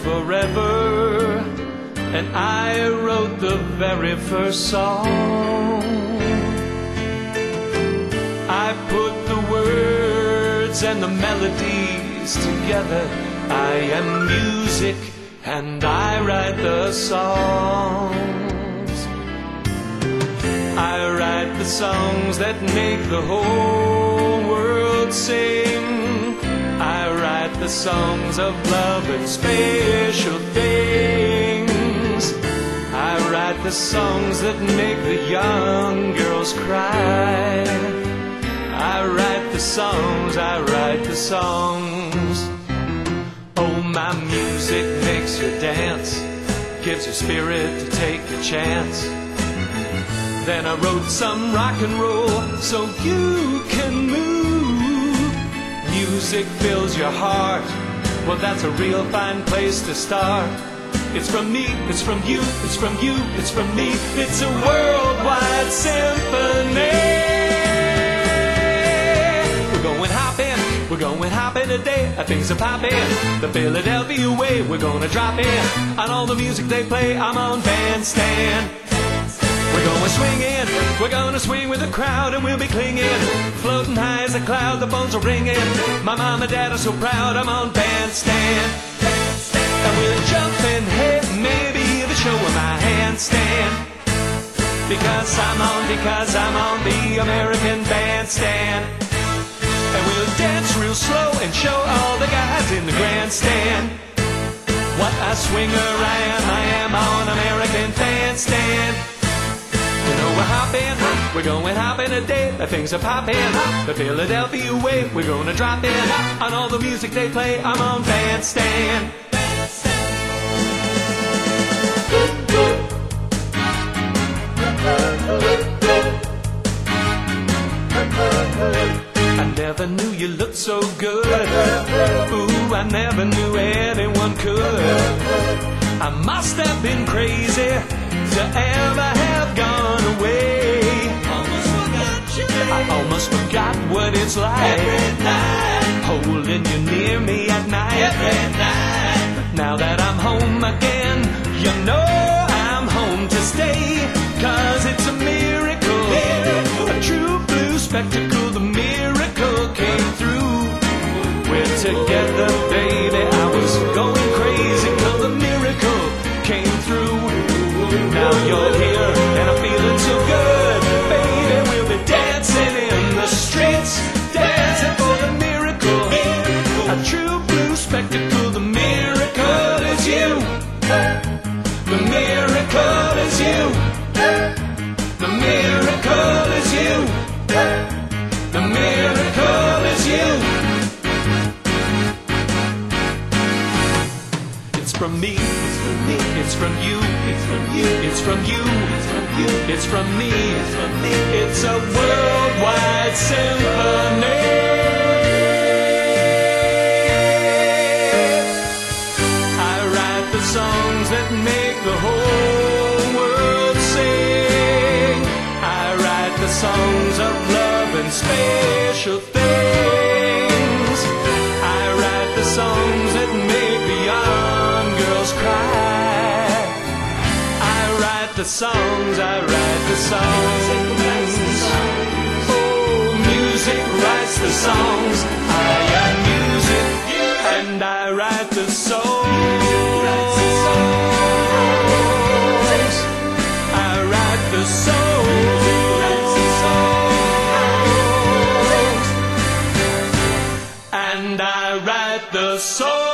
forever, and I wrote the very first song. I put the words and the melodies together. I am music and I write the songs. I write the songs that make the whole world sing. I write the songs of love and special things. I write the songs that make the young girls cry. I write the songs, I write the songs. Oh, my music makes you dance, gives you spirit to take a chance. Then I wrote some rock and roll so you can move. Music fills your heart, well, that's a real fine place to start. It's from me, it's from you, it's from you, it's from me. It's a worldwide symphony. We're going hopping today, things are popping. The Philadelphia way, we're gonna drop in. On all the music they play, I'm on bandstand. We're going swinging, we're gonna swing with the crowd, and we'll be clinging, floating high as a cloud, the phones are ringing. My mom and dad are so proud, I'm on bandstand. And we're jumping, hey, maybe the show with my handstand. Because I'm on the American Bandstand. And we'll dance real slow and show all the guys in the grandstand what a swinger I am on American Bandstand. You know we're going hopping today, things are popping. The Philadelphia way, we're gonna drop in. On all the music they play, I'm on Bandstand. I never knew you looked so good. Ooh, I never knew anyone could. I must have been crazy to ever have gone away. I almost forgot what it's like every night, holding you near me at night. Every night. But now that I'm home again, you know I'm home to stay. 'Cause it's a miracle, a true blue spectacle. The miracle came through. We're together, baby. I was going crazy till the miracle came through. Now you're here and I'm feeling so good, baby. We'll be dancing in the streets, dancing for the miracle. A true blue spectacle. The miracle is you. The miracle is you. The miracle is you. The miracle is you. It's from me, it's from me, it's from you, it's from you, it's from you, it's from you, it's from me, it's from me. It's a worldwide symphony. I write the songs that make the whole world sing. I write the songs of love and special things. I write the songs that make the young girls cry. I write the songs, I write the songs. Oh, music writes the songs. I am music and I write the songs. I write the songs. And I write the song.